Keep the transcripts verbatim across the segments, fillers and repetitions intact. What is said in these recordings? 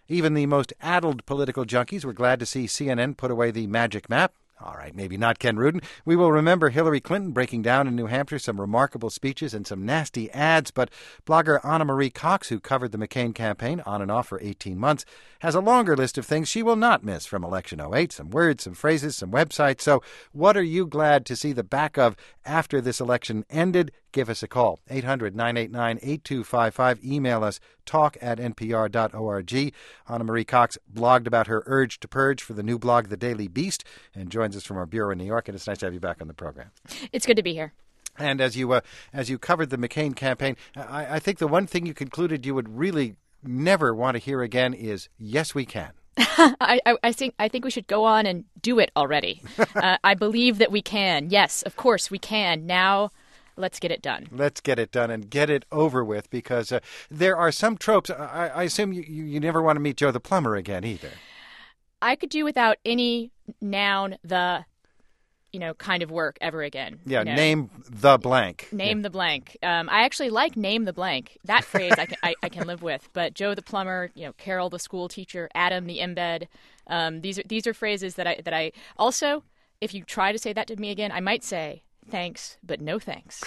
Even the most addled political junkies were glad to see C N N put away the magic map. All right, maybe not Ken Rudin. We will remember Hillary Clinton breaking down in New Hampshire, some remarkable speeches and some nasty ads. But blogger Anna Marie Cox, who covered the McCain campaign on and off for eighteen months, has a longer list of things she will not miss from Election oh eight. Some words, some phrases, some websites. So what are you glad to see the back of after this election ended? Give us a call, eight hundred, nine eight nine, eight two five five. Email us, talk at n p r dot org. Anna Marie Cox blogged about her urge to purge for the new blog, The Daily Beast, and joins us from our bureau in New York. And it's nice to have you back on the program. It's good to be here. And as you uh, as you covered the McCain campaign, I, I think the one thing you concluded you would really never want to hear again is, yes, we can. I, I, I think I think we should go on and do it already. uh, I believe that we can. Yes, of course we can. Now, let's get it done. Let's get it done and get it over with, because uh, there are some tropes. I, I assume you, you never want to meet Joe the plumber again either. I could do without any noun, the, you know, kind of work ever again. Yeah, you know? Name the blank. Name yeah. the blank. Um, I actually like name the blank. That phrase I, can, I, I can live with. But Joe the plumber, you know, Carol the school teacher, Adam the embed. Um, these are these are phrases that I that I also, if you try to say that to me again, I might say thanks, but no thanks.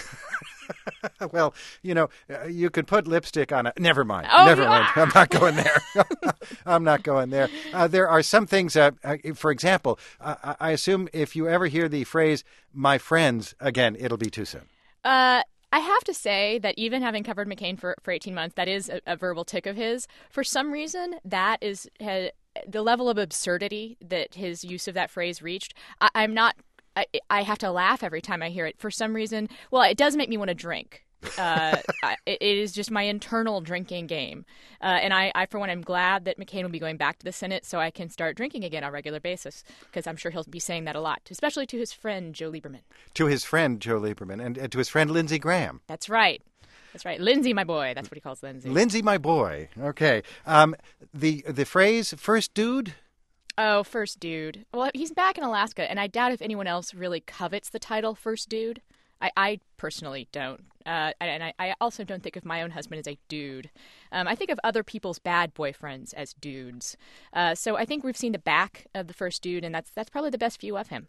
Well, you know, you could put lipstick on it. Never mind. Oh, Never no. mind. I'm not going there. I'm not going there. Uh, there are some things, uh, uh, for example, uh, I assume if you ever hear the phrase, my friends, again, it'll be too soon. Uh, I have to say that even having covered McCain for, for eighteen months, that is a, a verbal tick of his. For some reason, that is ha, the level of absurdity that his use of that phrase reached. I, I'm not I, I have to laugh every time I hear it. For some reason, well, it does make me want to drink. Uh, I, it is just my internal drinking game. Uh, and I, I, for one, am glad that McCain will be going back to the Senate so I can start drinking again on a regular basis, because I'm sure he'll be saying that a lot, especially to his friend, Joe Lieberman. To his friend, Joe Lieberman, and, and to his friend, Lindsey Graham. That's right. That's right. Lindsey, my boy. That's what he calls Lindsey. Lindsey, my boy. Okay. Um, the the phrase, first dude... Oh, first dude. Well, he's back in Alaska, and I doubt if anyone else really covets the title first dude. I, I personally don't. Uh, and I, I also don't think of my own husband as a dude. Um, I think of other people's bad boyfriends as dudes. Uh, so I think we've seen the back of the first dude, and that's that's probably the best view of him.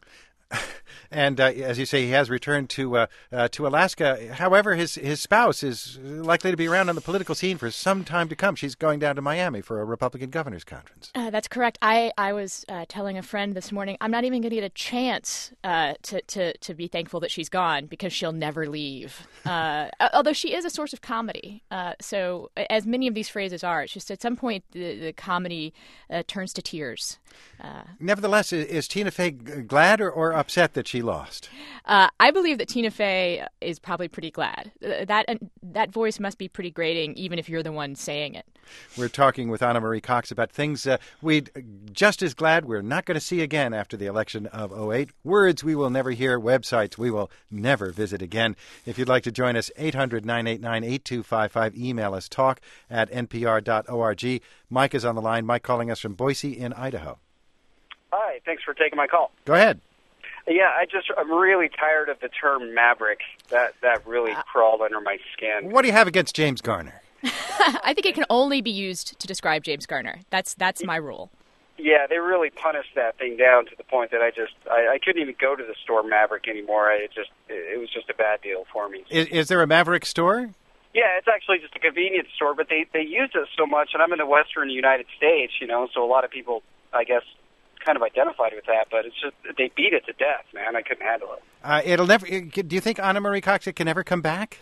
And uh, as you say, he has returned to uh, uh, to Alaska. However, his his spouse is likely to be around on the political scene for some time to come. She's going down to Miami for a Republican governor's conference. Uh, that's correct. I, I was uh, telling a friend this morning, I'm not even going to get a chance uh, to, to, to be thankful that she's gone, because she'll never leave. Uh, although she is a source of comedy. Uh, so as many of these phrases are, it's just at some point the, the comedy uh, turns to tears. Uh, Nevertheless, is, is Tina Fey glad or, or upset that she lost? Uh, I believe that Tina Fey is probably pretty glad. Uh, that uh, that voice must be pretty grating, even if you're the one saying it. We're talking with Anna Marie Cox about things uh, we'd just as glad we're not going to see again after the election of oh eight. Words we will never hear, websites we will never visit again. If you'd like to join us, eight hundred, nine eight nine, eight two five five. Email us, talk at n p r dot org. Mike is on the line. Mike calling us from Boise in Idaho. Hi, thanks for taking my call. Go ahead. Yeah, I just, I'm really tired of the term maverick. That that really uh, crawled under my skin. What do you have against James Garner? I think it can only be used to describe James Garner. That's that's my rule. Yeah, they really punished that thing down to the point that I just, I, I couldn't even go to the store Maverick anymore. I, it just, it was just a bad deal for me. Is, is there a Maverick store? Yeah, it's actually just a convenience store, but they, they use it so much, and I'm in the western United States, you know, so a lot of people, I guess, kind of identified with that, but it's just, they beat it to death, man. I couldn't handle it. Uh, it'll never. Do you think Anna Marie Cox it can ever come back?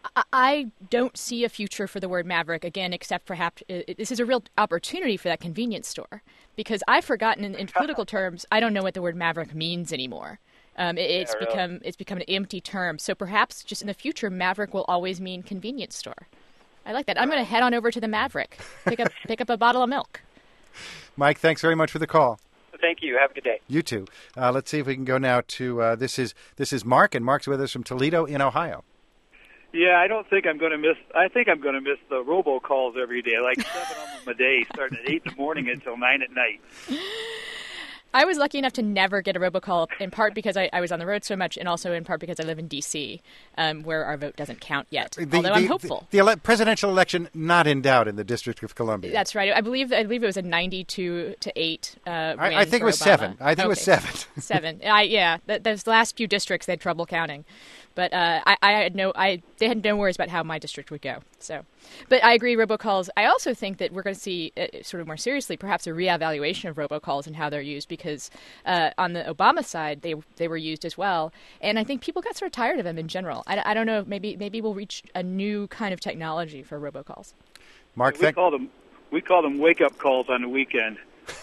I don't see a future for the word maverick again, except perhaps this is a real opportunity for that convenience store, because I've forgotten in, in political terms. I don't know what the word maverick means anymore. Um, it, it's yeah, really. become it's become an empty term. So perhaps just in the future, maverick will always mean convenience store. I like that. I'm going to head on over to the Maverick, pick up pick up a bottle of milk. Mike, thanks very much for the call. Thank you. Have a good day. You too. Uh, let's see if we can go now to uh, this is this is Mark, and Mark's with us from Toledo in Ohio. Yeah, I don't think I'm going to miss. I think I'm going to miss the robocalls every day, like seven of them a day, starting at eight in the morning until nine at night. I was lucky enough to never get a robocall, in part because I, I was on the road so much, and also in part because I live in D C, um, where our vote doesn't count yet. The, although the, I'm hopeful. The, the ele- presidential election not in doubt in the District of Columbia. That's right. I believe I believe it was a ninety-two to eight. Uh, I, win I think for it was Obama. seven. I think okay. it was seven. Seven. I, yeah, th- those last few districts they had trouble counting, but uh, I, I had no. I they had no worries about how my district would go. So, but I agree. Robocalls. I also think that we're going to see, uh, sort of more seriously, perhaps a reevaluation of robocalls and how they're used, because uh, on the Obama side, they they were used as well, and I think people got sort of tired of them in general. I, I don't know. Maybe maybe we'll reach a new kind of technology for robocalls. Mark, we thank- call them we call them wake up calls on the weekend.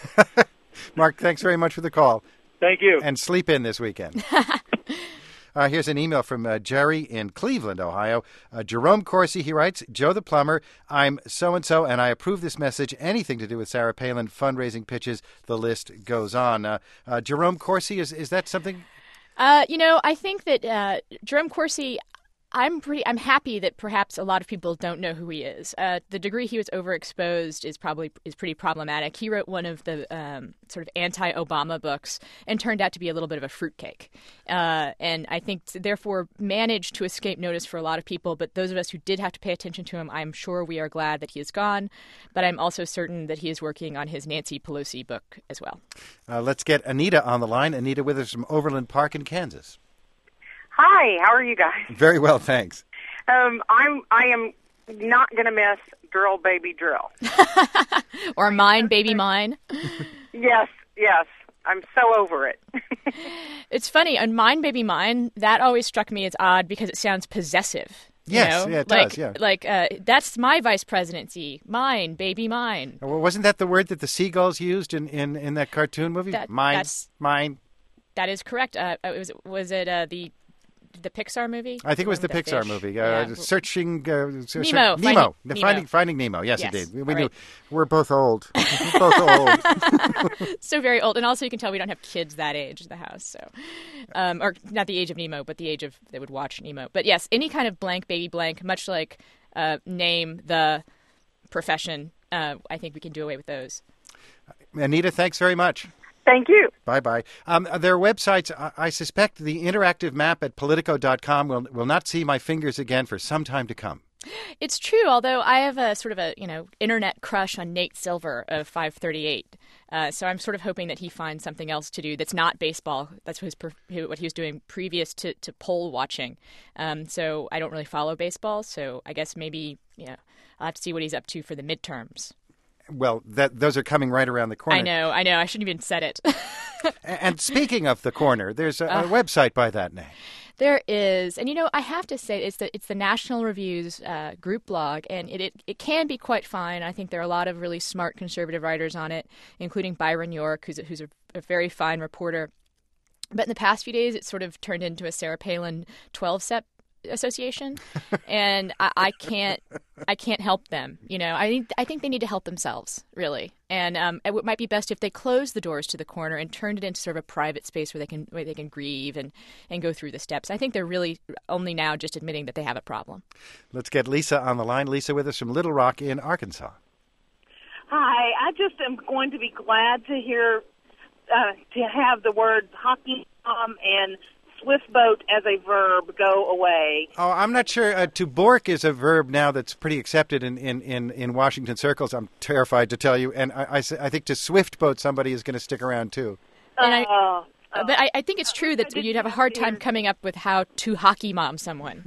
Mark, thanks very much for the call. Thank you. And sleep in this weekend. Uh, here's an email from uh, Jerry in Cleveland, Ohio. Uh, Jerome Corsi, he writes, Joe the Plumber, I'm so-and-so, and I approve this message. Anything to do with Sarah Palin, fundraising pitches, the list goes on. Uh, uh, Jerome Corsi, is, is that something? Uh, you know, I think that uh, Jerome Corsi, I'm pretty. I'm happy that perhaps a lot of people don't know who he is. Uh, the degree he was overexposed is probably is pretty problematic. He wrote one of the um, sort of anti-Obama books and turned out to be a little bit of a fruitcake. Uh, and I think therefore managed to escape notice for a lot of people. But those of us who did have to pay attention to him, I'm sure we are glad that he is gone. But I'm also certain that he is working on his Nancy Pelosi book as well. Uh, let's get Anita on the line. Anita with us from Overland Park in Kansas. Hi, how are you guys? Very well, thanks. Um, I'm I am not going to miss Drill Baby Drill. Or Mine Baby Mine. Yes, yes. I'm so over it. It's funny, on Mine Baby Mine, that always struck me as odd because it sounds possessive. You Yes, know? yeah, it like, does, yeah. Like, uh, that's my vice presidency. Mine, baby, mine. Well, wasn't that the word that the seagulls used in, in, in that cartoon movie? That- mine, that's- mine. That is correct. Uh, it was was it uh, the the Pixar movie? I think it was the That Pixar fish. movie. Uh, Yeah. Searching uh, ser- Nemo, Nemo. Finding- The Nemo. Finding, Finding Nemo. Yes, Yes, indeed. We, we all knew right. we're both old. We're both old. So very old, and also you can tell we don't have kids that age in the house. So, um, or not the age of Nemo, but the age of that would watch Nemo. But yes, any kind of blank baby blank, much like uh, name, the profession. Uh, I think we can do away with those. Anita, thanks very much. Thank you. Bye-bye. Um, their websites, I, I suspect the interactive map at Politico dot com will, will not see my fingers again for some time to come. It's true, although I have a sort of a, you know, internet crush on Nate Silver of five thirty-eight. Uh, so I'm sort of hoping that he finds something else to do that's not baseball. That's what, his, per- what he was doing previous to, to poll watching. Um, so I don't really follow baseball, so I guess maybe, you know, I'll have to see what he's up to for the midterms. Well, that those are coming right around the corner. I know, I know. I shouldn't even said it. A- And speaking of the corner, there's a, a website by that name. There is, and you know, I have to say, it's the it's the National Review's uh, group blog, and it, it it can be quite fine. I think there are a lot of really smart conservative writers on it, including Byron York, who's a, who's a, a very fine reporter. But in the past few days, it's sort of turned into a Sarah Palin twelve-step association, and I, I can't I can't help them. You know, I think I think they need to help themselves, really. And um, it w- might be best if they closed the doors to the corner and turned it into sort of a private space where they can where they can grieve and, and go through the steps. I think they're really only now just admitting that they have a problem. Let's get Lisa on the line. Lisa with us from Little Rock in Arkansas. Hi, I just am going to be glad to hear, uh, to have the word hockey mom and swift boat as a verb go away. Oh, I'm not sure. Uh, to bork is a verb now that's pretty accepted in, in, in, in Washington circles, I'm terrified to tell you. And I, I, s- I think to swift boat somebody is going to stick around, too. And I, Uh, uh, but I, I think it's true that you'd have a hard time coming up with how to hockey mom someone.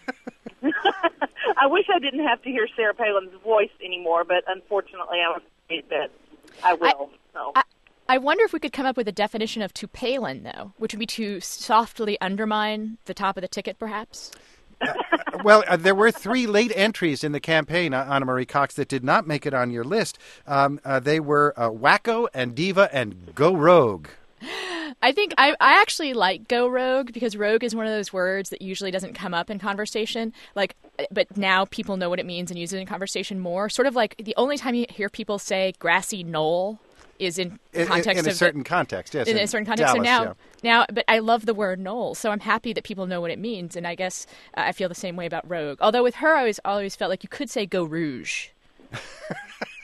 I wish I didn't have to hear Sarah Palin's voice anymore, but unfortunately I'm afraid that I will. so. I, I wonder if we could come up with a definition of to Palin, though, which would be to softly undermine the top of the ticket, perhaps. Well, uh, there were three late entries in the campaign, uh, Anna Marie Cox, that did not make it on your list. Um, uh, they were uh, Wacko and Diva and Go Rogue. I think I, I actually like go rogue because rogue is one of those words that usually doesn't come up in conversation. Like, but now people know what it means and use it in conversation more. Sort of like the only time you hear people say grassy knoll is in In, context in a of certain context, yes. in a certain context. Dallas, so now, yeah. now, but I love the word knoll, so I'm happy that people know what it means. And I guess uh, I feel the same way about rogue. Although with her, I always always felt like you could say go rouge.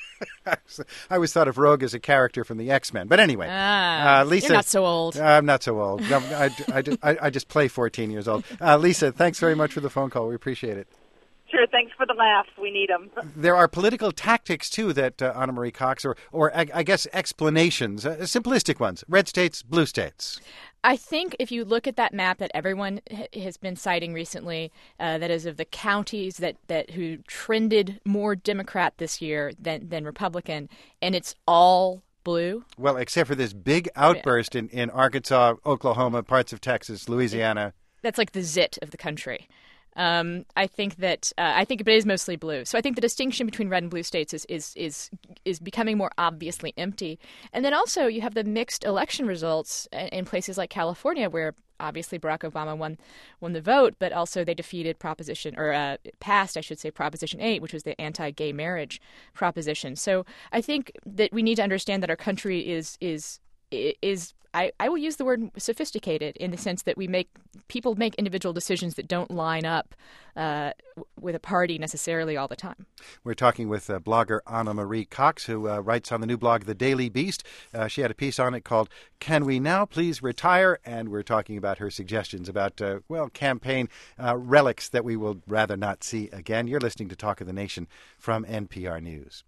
I always thought of Rogue as a character from the X-Men. But anyway, Ah, uh, Lisa. you're not so old. Uh, I'm not so old. No, I, I, I, I just play fourteen years old. Uh, Lisa, thanks very much for the phone call. We appreciate it. Sure, thanks for the laughs. We need them. There are political tactics, too, that uh, Anna Marie Cox, or, or I, I guess explanations, uh, simplistic ones. Red states, blue states. I think if you look at that map that everyone ha- has been citing recently, uh, that is of the counties that, that who trended more Democrat this year than, than Republican, and it's all blue. Well, except for this big outburst in, in Arkansas, Oklahoma, parts of Texas, Louisiana. That's like the zit of the country. Um, I think that uh, I think it is mostly blue. So I think the distinction between red and blue states is is is is becoming more obviously empty. And then also you have the mixed election results in places like California, where obviously Barack Obama won won the vote, but also they defeated Proposition or uh, passed, I should say, Proposition eight, which was the anti-gay marriage proposition. So I think that we need to understand that our country is is is. I, I will use the word sophisticated in the sense that we make people make individual decisions that don't line up uh, with a party necessarily all the time. We're talking with uh, blogger Anna Marie Cox, who uh, writes on the new blog, The Daily Beast. Uh, she had a piece on it called Can We Now Please Retire? And we're talking about her suggestions about, uh, well, campaign uh, relics that we will rather not see again. You're listening to Talk of the Nation from N P R News.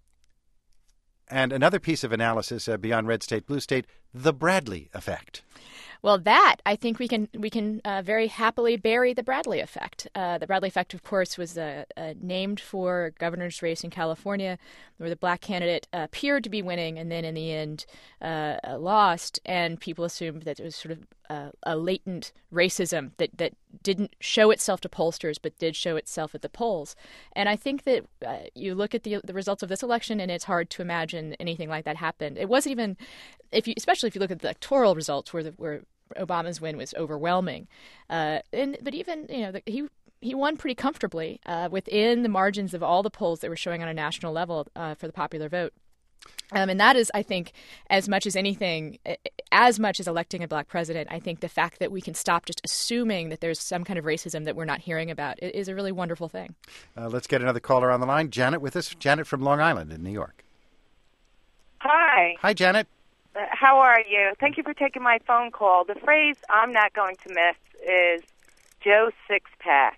And another piece of analysis uh, beyond red state, blue state, the Bradley effect. Well, that I think we can we can uh, very happily bury the Bradley effect. Uh, the Bradley effect, of course, was uh, uh, named for a governor's race in California, where the black candidate uh, appeared to be winning, and then in the end uh, uh, lost. And people assumed that it was sort of uh, a latent racism that that didn't show itself to pollsters, but did show itself at the polls. And I think that uh, you look at the the results of this election, and it's hard to imagine anything like that happened. It wasn't even, if you, especially if you look at the electoral results, where the, where Obama's win was overwhelming, uh, and but even you know the, he he won pretty comfortably uh, within the margins of all the polls that were showing on a national level uh, for the popular vote. Um, and that is, I think, as much as anything, as much as electing a black president, I think the fact that we can stop just assuming that there's some kind of racism that we're not hearing about is a really wonderful thing. Uh, let's get another caller on the line. Janet with us. Janet from Long Island in New York. Hi. Hi, Janet. Uh, how are you? Thank you for taking my phone call. The phrase I'm not going to miss is Joe Sixpack.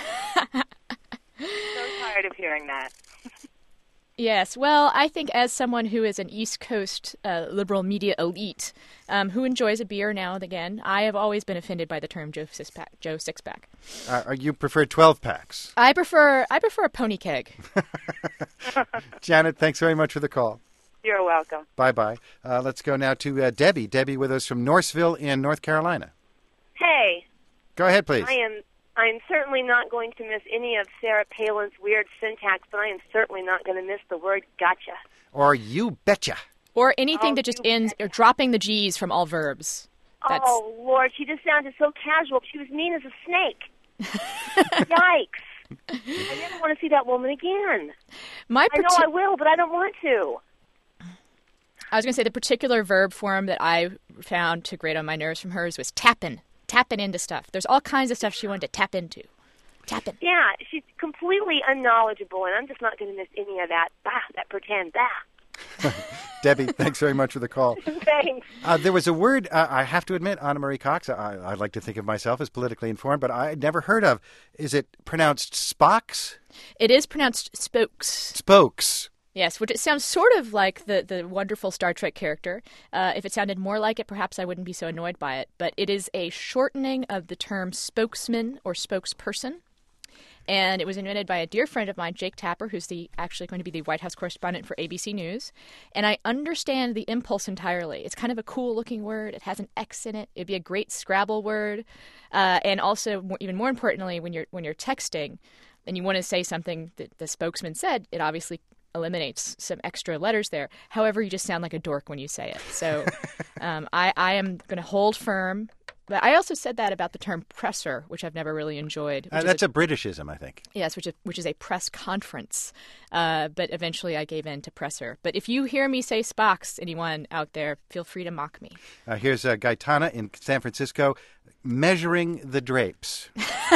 So tired of hearing that. Yes, well, I think as someone who is an East Coast uh, liberal media elite um, who enjoys a beer now and again, I have always been offended by the term Joe Sixpack. Joe Sixpack. Uh, you prefer twelve packs? I prefer I prefer a pony keg. Janet, thanks very much for the call. You're welcome. Bye-bye. Uh, let's go now to uh, Debbie. Debbie with us from Northville in North Carolina. Hey. Go ahead, please. I am I'm certainly not going to miss any of Sarah Palin's weird syntax, but I am certainly not going to miss the word gotcha. Or you betcha. Or anything Oh, that just you ends, betcha. or dropping the G's from all verbs. That's... Oh, Lord, she just sounded so casual. She was mean as a snake. Yikes. I never want to see that woman again. My I know parti- I will, but I don't want to. I was going to say the particular verb form that I found to grate on my nerves from hers was tappin'. Tapping into stuff. There's all kinds of stuff she wanted to tap into. Tapping. Yeah, she's completely unknowledgeable, and I'm just not going to miss any of that, bah, that pretend, bah. Debbie, thanks very much for the call. Thanks. Uh, there was a word, uh, I have to admit, Anna Marie Cox, I, I like to think of myself as politically informed, but I had never heard of. Is it pronounced Spocks? It is pronounced spokes. Spokes. Yes, which it sounds sort of like the, the wonderful Star Trek character. Uh, if it sounded more like it, perhaps I wouldn't be so annoyed by it. But it is a shortening of the term spokesman or spokesperson. And it was invented by a dear friend of mine, Jake Tapper, who's the actually going to be the White House correspondent for A B C News. And I understand the impulse entirely. It's kind of a cool-looking word. It has an X in it. It'd be a great Scrabble word. Uh, and also, more, even more importantly, when you're when you're texting and you want to say something that the spokesman said, it obviously eliminates some extra letters there. However, you just sound like a dork when you say it. So um, I, I am going to hold firm. But I also said that about the term presser, which I've never really enjoyed. which Uh, is that's a, a Britishism, I think. yes, which is, which is a press conference. Uh, but eventually I gave in to presser. But if you hear me say Spocks, anyone out there, feel free to mock me. Uh, here's uh, Gaetana in San Francisco. measuring the drapes.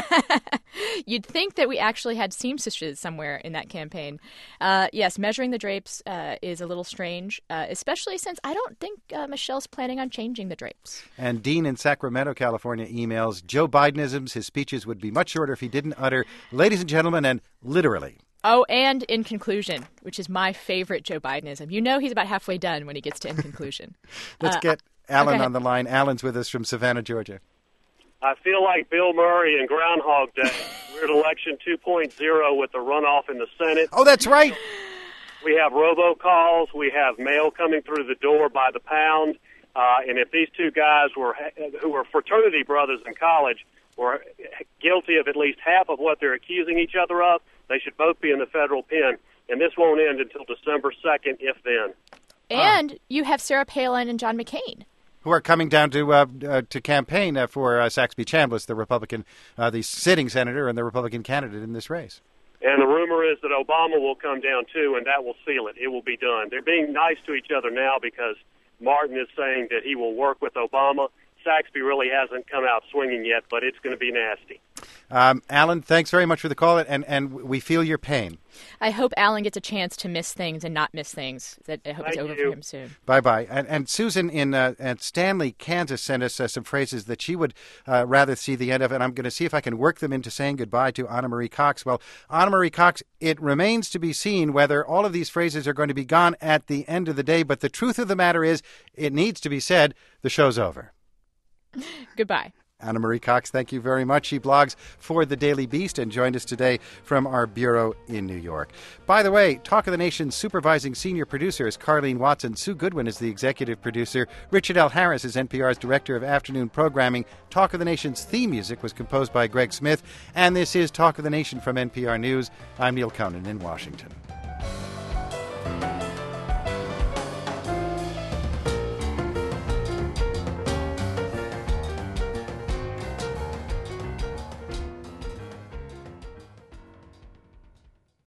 You'd think that we actually had seamstresses somewhere in that campaign. Uh, yes, measuring the drapes uh, is a little strange, uh, especially since I don't think uh, Michelle's planning on changing the drapes. And Dean in Sacramento, California emails, Joe Bidenisms, his speeches would be much shorter if he didn't utter, ladies and gentlemen, and literally. Oh, and in conclusion, which is my favorite Joe Bidenism. You know he's about halfway done when he gets to in conclusion. Let's uh, get Alan okay. on the line. Alan's with us from Savannah, Georgia. I feel like Bill Murray in Groundhog Day. We're at election two point oh with the runoff in the Senate. Oh, that's right. We have robocalls. We have mail coming through the door by the pound. Uh, and if these two guys were who were fraternity brothers in college were guilty of at least half of what they're accusing each other of, they should both be in the federal pen. And this won't end until December second, if then. And you have Sarah Palin and John McCain, who are coming down to uh, uh, to campaign uh, for uh, Saxby Chambliss, the Republican, uh, the sitting senator and the Republican candidate in this race. And the rumor is that Obama will come down, too, and that will seal it. It will be done. They're being nice to each other now because Martin is saying that he will work with Obama. Saxby really hasn't come out swinging yet, but it's going to be nasty. Um, Alan, thanks very much for the call, and, and we feel your pain. I hope Alan gets a chance to miss things and not miss things. I hope Thank it's over you. for him soon. Bye-bye. And, and Susan in uh, at Stanley, Kansas, sent us uh, some phrases that she would uh, rather see the end of, and I'm going to see if I can work them into saying goodbye to Anna Marie Cox. Well, Anna Marie Cox, it remains to be seen whether all of these phrases are going to be gone at the end of the day, but the truth of the matter is it needs to be said, the show's over. Goodbye. Anna Marie Cox, thank you very much. She blogs for The Daily Beast and joined us today from our bureau in New York. By the way, Talk of the Nation's supervising senior producer is Carlene Watson. Sue Goodwin is the executive producer. Richard L. Harris is N P R's director of afternoon programming. Talk of the Nation's theme music was composed by Greg Smith. And this is Talk of the Nation from N P R News. I'm Neil Conan in Washington.